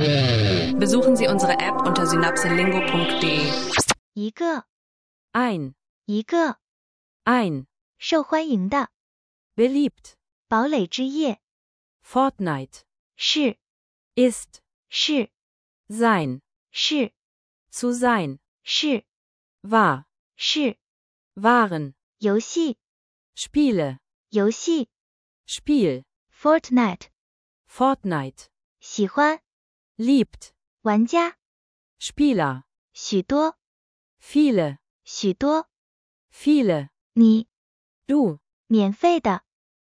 Besuchen Sie unsere App unter synapselingo.de. 一个 ein, 一个 ein, 受欢迎的 beliebt, 堡垒之夜 Fortnite, 是 ist, 是 sein, 是 zu sein, 是 war, 是 waren, 游戏 Spiele, 游戏 Spiel, Fortnite Fortnite, 喜欢 liebt, 玩家 Spieler, 许多 viele, 许多 viele, 你 du, 免费的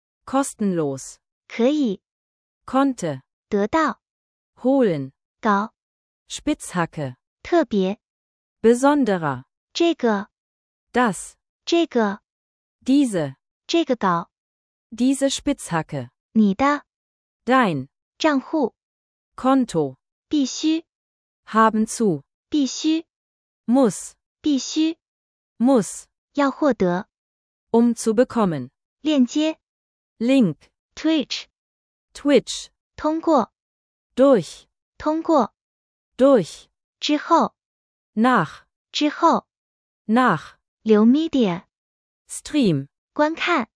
kostenlos, 可以 konnte, 得到 holen, 搞 Spitzhacke, 特别 besonderer, 这个 das, 这个 diese, 这个搞 diese Spitzhacke, 你的 dein, 账户 Konto, 必须 haben zu, 必须 muss, 必须 muss, 要获得 zu bekommen, 链接 Link, Twitch Twitch, 通过 durch, 通过 durch, 之后 nach, 之后 nach, 流 media Stream, 观看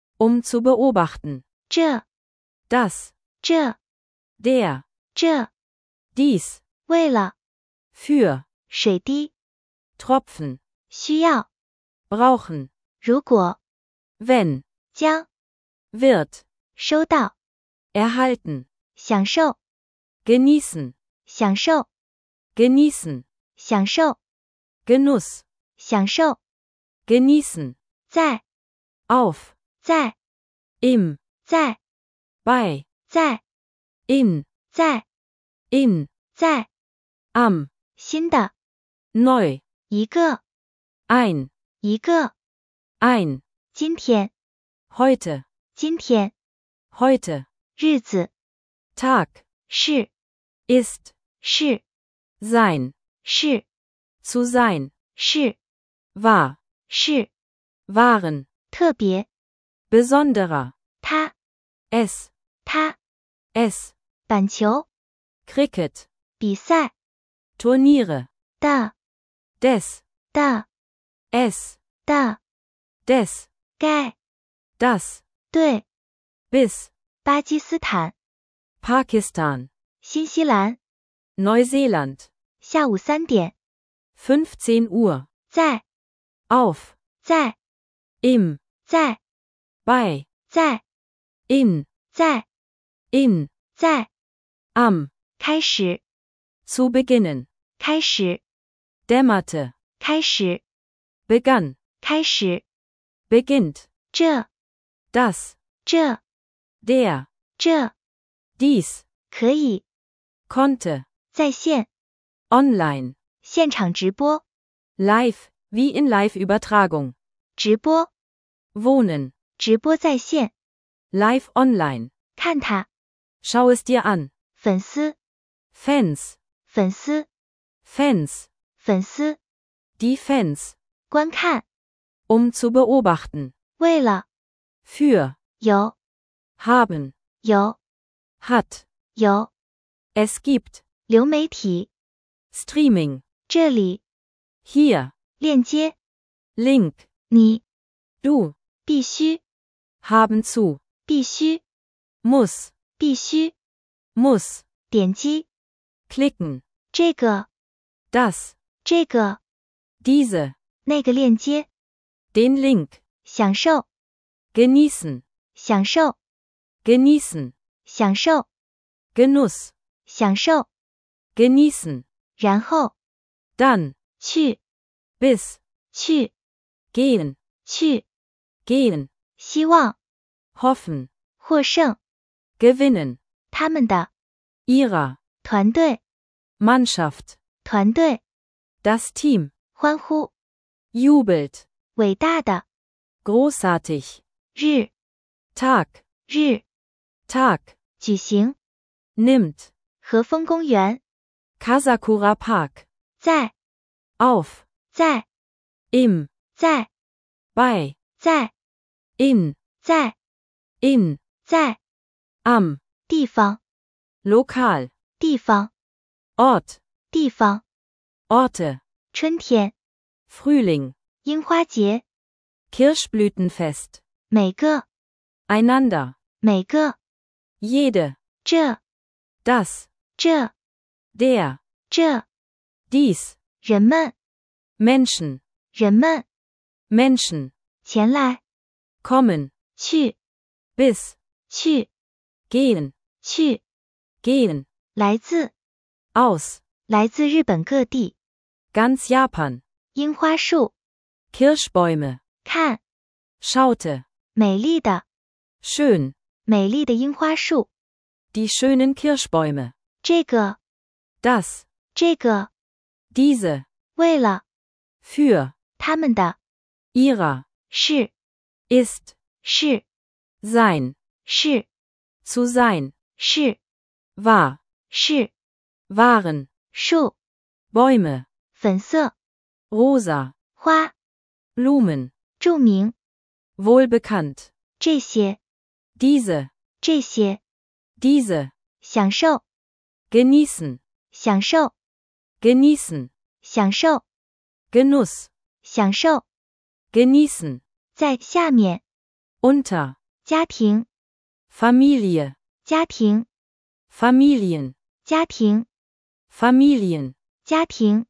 zu beobachten, 这 das, 这 der, 这 dies, 为了 für, 水滴 Tropfen, 需要 brauchen, 如果 wenn, 将 wird, 收到 erhalten, 享受 genießen, 享受 genießen, 享受 Genuss, 享受 genießen, 在 auf, 在 im, 在 bei, 在 in, 在 in, 在 am, 新的 neu, 一个 ein, 一个 ein, 今天 heute, 今天 heute, 日子 Tag, 是 ist, 是 sein, 是 zu sein, 是 war, 是 waren, 特别 besonderer, 他 es, 他 es, 板球 Cricket, 比赛 Turniere, 的 des, 的 es, 的 des, 该 das, 对 bis, 巴基斯坦 Pakistan, 新西兰 Neuseeland, 下午3点 15 Uhr, 在 auf, 在 im, 在 bei, 在 in, 在 in, 在 am, 开始 zu beginnen, 开始 dämmerte, 开始 begann, 开始 beginnt, 这 das, 这 der, 这 dies, 可以 konnte, 在线 online, 现场直播 live, wie in Live-Übertragung, 直播 wohnen, 直播在线 live online, 看它 schau es dir an, 粉丝 Fans, 粉丝 Fans, 粉丝 die Fans, 观看 zu beobachten, 为了 für, 有 haben, 有 hat, 有 es gibt, 流媒体 Streaming, 这里 hier, 链接 Link, 你 du, 必须 haben zu, 必须 muss, 必须 muss, 点击 klicken, 这个 das, 这个 diese, 那个链接 den Link, 享受 genießen, 享受 genießen, 享受 Genuss, 享受 genießen, 然后 dann, 去 bis, 去 gehen, 去 gehen, 希望 hoffen, 获胜 gewinnen, 他们的 ihrer, 团队 Mannschaft, 团队 das Team, 欢呼 jubelt, 伟大的 großartig, 日 Tag, 日 Tag, 举行 nimmt, 和风公园 Kasakura Park, 在 auf, 在 im, 在 bei, 在 in, 在 in, 在 am, 地方 lokal, 地方 Ort, 地方， Orte, 春天， Frühling, 樱花节， Kirschblütenfest, 每个， einander, 每个， jede, 这， das, 这， der, 这， dies, 人们， Menschen, 人们， Menschen, 前来， kommen, 去， bis, 去， gehen, 去， gehen, 来自， aus, 来自日本各地， ganz Japan, 樱花树， Kirschbäume, 看， schaute, 美丽的， schön, 美丽的樱花树， die schönen Kirschbäume, 这个， das, 这个， diese, 为了， für, 他们的， ihrer, 是， ist, 是， sein, 是， zu sein, 是， war, 是， waren, 树， Bäume, 粉色， rosa, 花， Blumen, 著名， wohlbekannt, 这些， diese, 这些， diese, 享受， genießen, 享受， genießen, 享受， Genuss, 享受， genießen, 在下面， unter, 家庭， Familie, 家庭， Familien, 家庭， Familien, 家庭，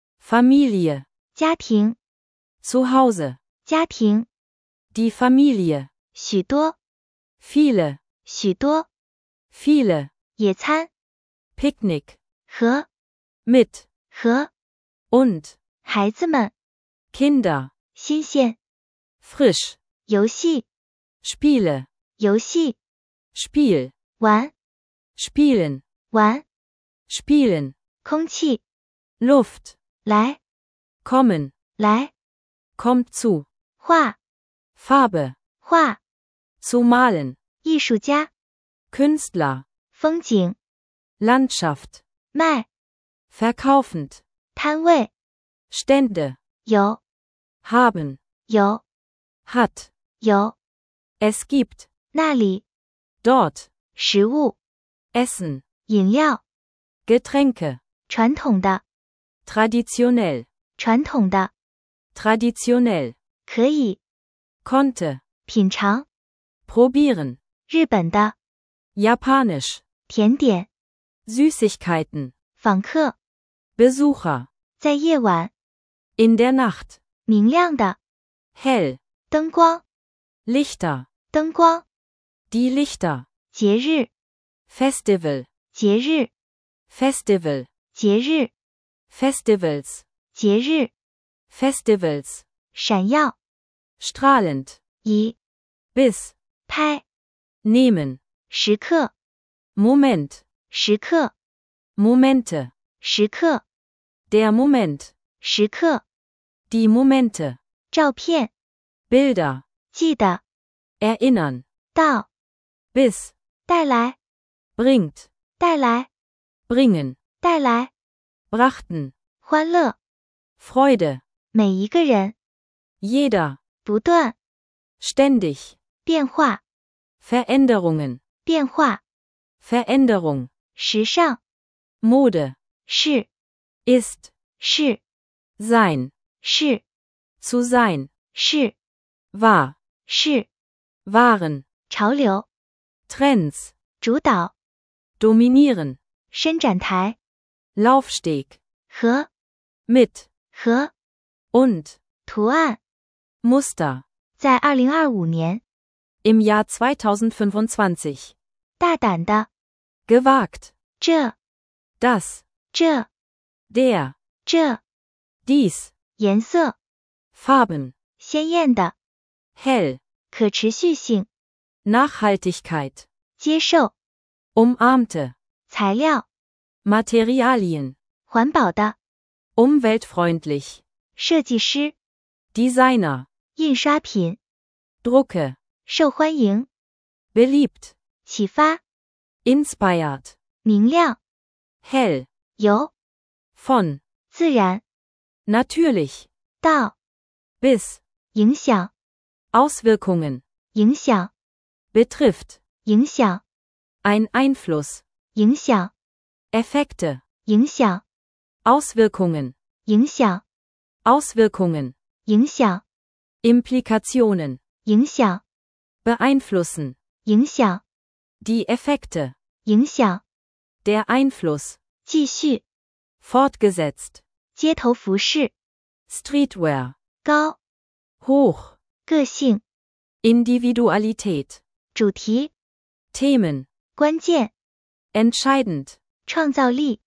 Familie, 家庭， zu Hause, 家庭， die Familie, 许多， viele, 许多， viele, 野餐， Picknick, 和， mit, 和， und, 孩子们， Kinder, 新鲜， frisch, 游戏， Spiele, 游戏， Spiel, 玩， spielen, 玩， spielen, 空气， Luft, 来， kommen, 来， kommt zu, 画， Farbe, 画， zu malen, 艺术家， Künstler, 风景， Landschaft, 卖， verkaufend, 摊位， Stände, 有， haben, 有， hat, 有， es gibt, 那里， dort, 食物， Essen, 饮料， Getränke, 传统的， traditionell, 传统的， traditionell, 可以， konnte, 品尝， probieren, 日本的， japanisch, 甜点， Süßigkeiten, 访客， Besucher, 在夜晚， in der Nacht, 明亮的， hell, 灯光， Lichter, 灯光， die Lichter, 节日， Festival, 节日， Festival, 节日， Festivals, 节日， Festivals, 闪耀， strahlend, 以， bis, 拍， nehmen, 时刻， Moment, 时刻， Momente, 时刻， der Moment, 时刻， die Momente, 照片， Bilder, 记得， erinnern, 到， bis, 带来， bringt, 带来， bringen, 带来， brachten, 欢乐， Freude, 每一个人， jeder, 不断， ständig, 变化， Veränderungen, 变化， Veränderung, 时尚， Mode, 是， ist, 是， sein, 是， zu sein, 是， war, 是， waren, 潮流， Trends, 主导， dominieren, 伸展台， Laufsteg, 和， mit, 和， und, 图案， Muster, 在2025年， im Jahr 2025, 大胆的， gewagt, 这， das, 这， der, 这， dies, 颜色， Farben, 鲜艳的， hell, 可持续性， Nachhaltigkeit, 接受， umarmte, 材料， Materialien, 环保的， umweltfreundlich, 设计师， Designer, 印刷品， Drucke, 受欢迎， beliebt, 启发， inspired, 明亮， hell, 由， von, 自然， natürlich, 到， bis, 影响， Auswirkungen, 影响， betrifft, 影响， ein Einfluss, 影响， Effekte, 影响， Auswirkungen, 影响， Auswirkungen, 影响， Implikationen, 影响， beeinflussen, 影响， die Effekte, 影响， der Einfluss, 继续， fortgesetzt, 街头服饰， Streetwear, 高， hoch, 个性， Individualität, 主题， Themen, 关键， entscheidend, 创造力，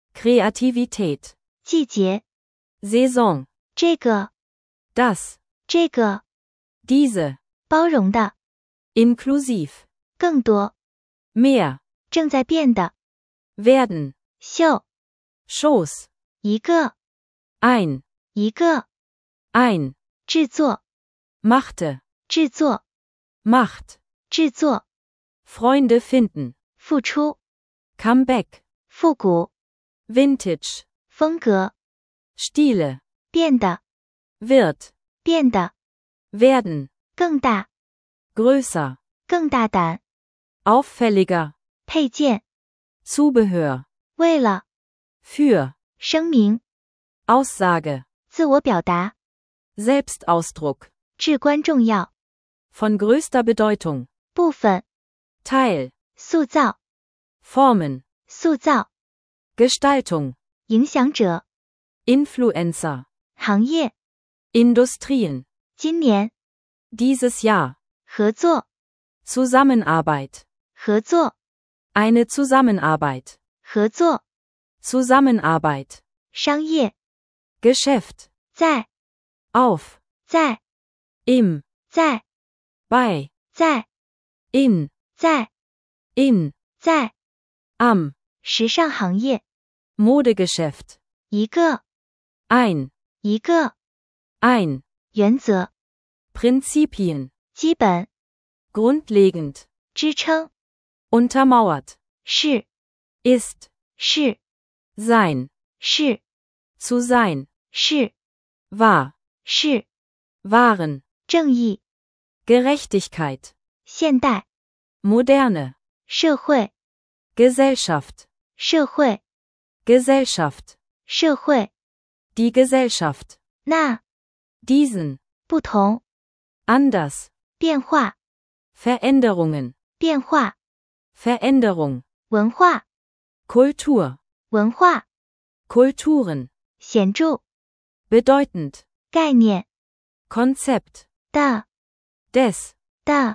Kreativität, 季节， Saison, 这个， das, 这个， diese, 包容的， inklusiv, 更多， mehr, 正在变的， werden, 秀， Shows, 一个， ein, 一个， ein, 制作， machte, 制作， macht, 制作， Freunde finden, 付出， Comeback, 复古， Vintage, 风格， Stile, 变的， wird, 变的， werden, 更大， größer, 更大胆， auffälliger, 配件， Zubehör, 为了， für, 声明， Aussage, 自我表达， Selbstausdruck, 至关重要， von größter Bedeutung, 部分， Teil, 塑造， Formen, 塑造， Gestaltung, 影响者， Influencer, 行业， Industrien, 今年， dieses Jahr, 合作， Zusammenarbeit, 合作， eine Zusammenarbeit, 合作， Zusammenarbeit, 商业， Geschäft, 在， auf, 在， im, 在， bei, 在， in, 在， in, 在， am, 时尚行业， Modegeschäft, 一个， ein, 一个， ein, 原则， Prinzipien, 基本， grundlegend, 支撑， untermauert, 是， ist, 是， sein, 是， zu sein, 是， war, 是， waren, 正义， Gerechtigkeit, 现代， moderne, 社会， Gesellschaft, 社会， Gesellschaft, 社会， die Gesellschaft, 那， diesen, 不同， anders, 变化， Veränderungen, 变化， Veränderung, 文化， Kultur, 文化， Kulturen, 显著， bedeutend, 概念， Konzept, 的， des, 的，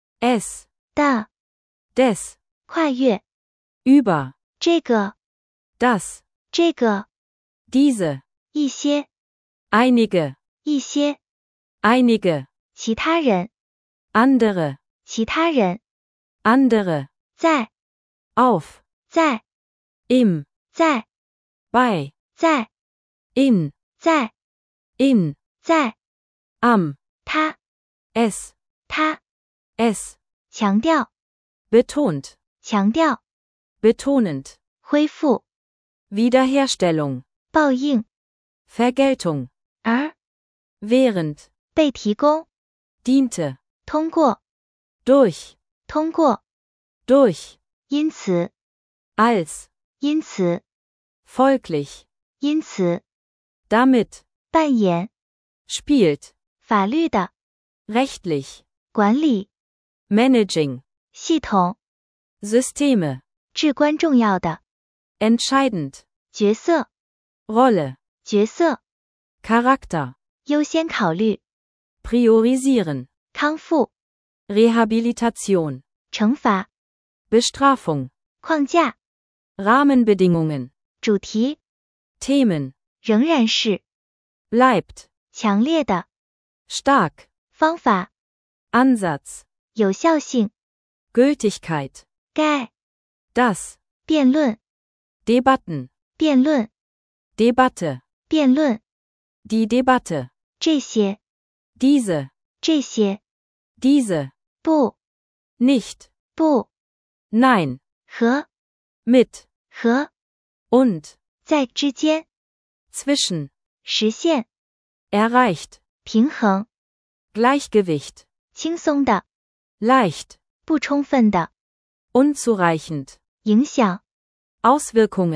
es, 的， des, 跨越， über, 这个， das, 这个， diese, 一些， einige, 一些， einige, 其他人， andere, 其他人， andere, 在， auf, 在， im, 在， bei, 在， in, 在， in, 在， am, 他， es, 他， es, 强调， betont, 强调， betonend, 恢复， Wiederherstellung, 报应， Vergeltung, 而， während, 被提供， diente, 通过， durch, 通过， durch, 因此， als, 因此， folglich, 因此， damit, 扮演， spielt, 法律的， rechtlich, 管理， managing, 系统， Systeme, 至关重要的， entscheidend, 角色， Rolle, 角色， Charakter, 优先考虑， priorisieren, 康复， Rehabilitation, 惩罚， Bestrafung, 框架， Rahmenbedingungen, 主题， Themen, 仍然是， bleibt, 强烈的， stark, 方法， Ansatz, 有效性， Gültigkeit, 该， das, 辩论， Debatten, 辩论， Debatte, 辩论， die Debatte, 这些， diese, 这些， diese, 不， nicht, 不， nein, 和， mit, 和， und, 在之间， zwischen, 实现， erreicht, 平衡， Gleichgewicht, 轻松的， leicht, 不充分的， unzureichend, 影响， Auswirkungen,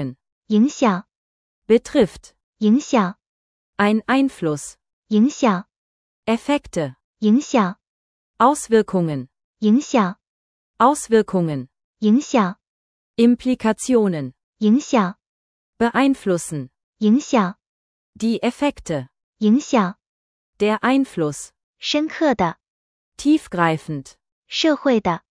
影响， betrifft, 影响， ein Einfluss, 影响， Effekte, 影响， Auswirkungen, 影响， Auswirkungen, 影响， Implikationen, 影响， beeinflussen, 影响， die Effekte, 影响， der Einfluss, 深刻的， tiefgreifend, 社会的，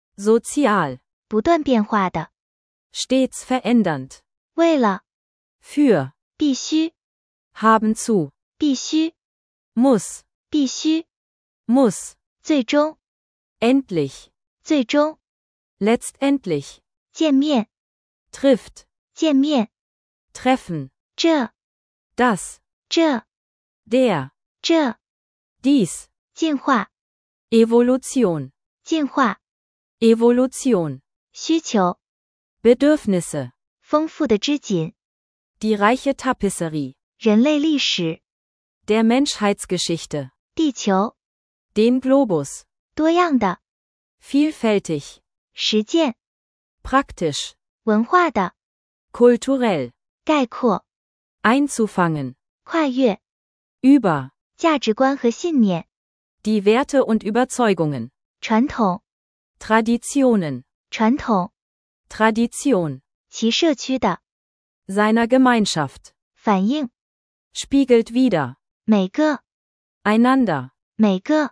sozial, 不断变化的， stets verändernd, 为了， für, 必须， haben zu, 必须， muss, 必须， muss, 最终， endlich, 最终， letztendlich, 见面， trifft, 见面， treffen, 这， das, 这， der, 这， dies, 进化， Evolution, 进化， Evolution, 需求， Bedürfnisse, 丰富的织锦， die reiche Tapisserie, 人类历史， der Menschheitsgeschichte, 地球， den Globus, 多样的， vielfältig, 实践， praktisch, 文化的， kulturell, 概括， einzufangen, 跨越， über, 价值观和信念， die Werte und Überzeugungen, 传统， Traditionen, 传统， Tradition, 其社区的， seiner Gemeinschaft, 反映， spiegelt wider, 每个， einander, 每个，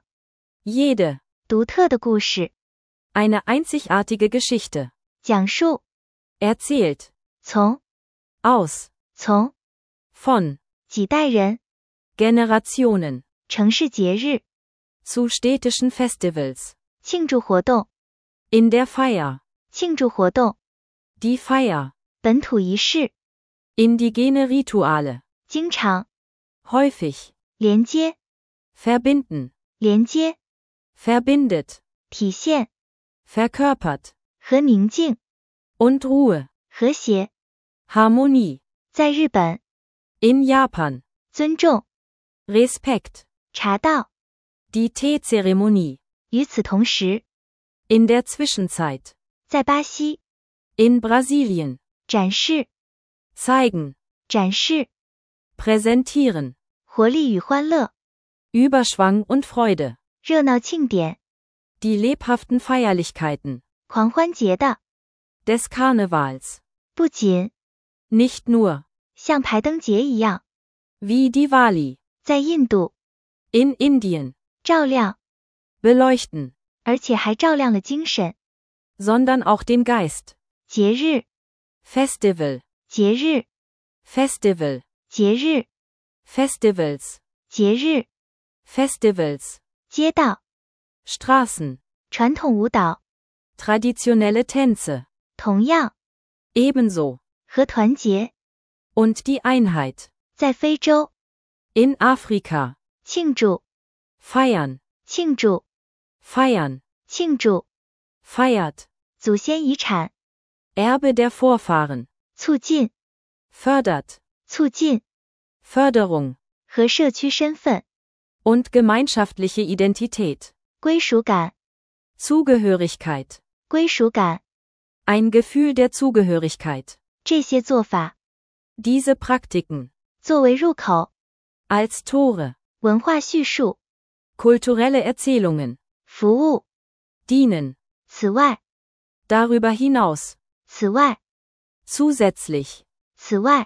jede, 独特的故事， eine einzigartige Geschichte, 讲述， erzählt, 从， aus, 从， von, 几代人， Generationen, 城市节日， zu städtischen Festivals, 庆祝活动， in der Feier, 庆祝活动， die Feier, 本土仪式， indigene Rituale, 经常， häufig, 连接， verbinden, 连接， verbindet, 体现， verkörpert, 和宁静， und Ruhe, 和谐， Harmonie, 在日本， in Japan, 尊重， Respekt, 茶道， die Teezeremonie, 与此同时， in der Zwischenzeit, 在巴西， in Brasilien, 展示， zeigen, 展示， präsentieren, 活力与欢乐， Überschwang und Freude, 热闹庆典， die lebhaften Feierlichkeiten, 狂欢节的， des Karnevals, 不仅 nicht nur, 像排灯节一样， wie Diwali, 在印度 in Indien, 照亮， beleuchten, 而且还照亮了精神。 sondern auch den Geist, 节日， Festival, 节日， Festival, 节日， Festivals, 节日， Festivals, 街道， Straßen, 传统舞蹈， traditionelle Tänze, 同样， ebenso, 和团结， und die Einheit, 在非洲， in Afrika, 庆祝， feiern, 庆祝， feiern, 庆祝， feiert, 祖先遗产， Erbe der Vorfahren, 促进， fördert, 促进， Förderung, 和社区身份， und gemeinschaftliche Identität, 归属感， Zugehörigkeit, 归属感， ein Gefühl der Zugehörigkeit, 这些做法， diese Praktiken, 作为入口， als Tore, 文化叙述， kulturelle Erzählungen, 服务， dienen, 此外， darüber hinaus, 此外， zusätzlich, 此外，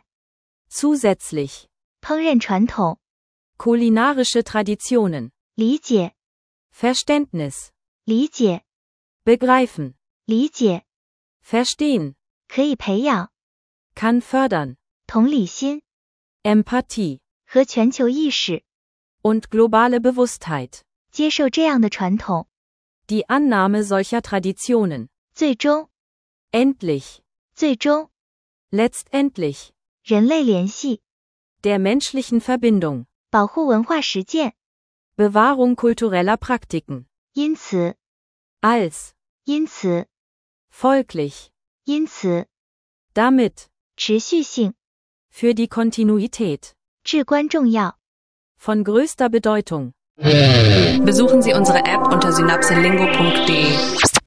zusätzlich, 烹饪传统， kulinarische Traditionen, 理解， Verständnis, 理解， begreifen, 理解， verstehen, 可以培养， kann fördern, 同理心， Empathie, 和全球意识， und globale Bewusstheit, 接受这样的传统， die Annahme solcher Traditionen, 最终， endlich, 最终， letztendlich, 人类联系， der menschlichen Verbindung, 保护文化实践， Bewahrung kultureller Praktiken, 因此， als, 因此， folglich, 因此， damit, 持续性， für die Kontinuität, 至关重要。 von größter Bedeutung. Besuchen Sie unsere App unter synapselingo.de.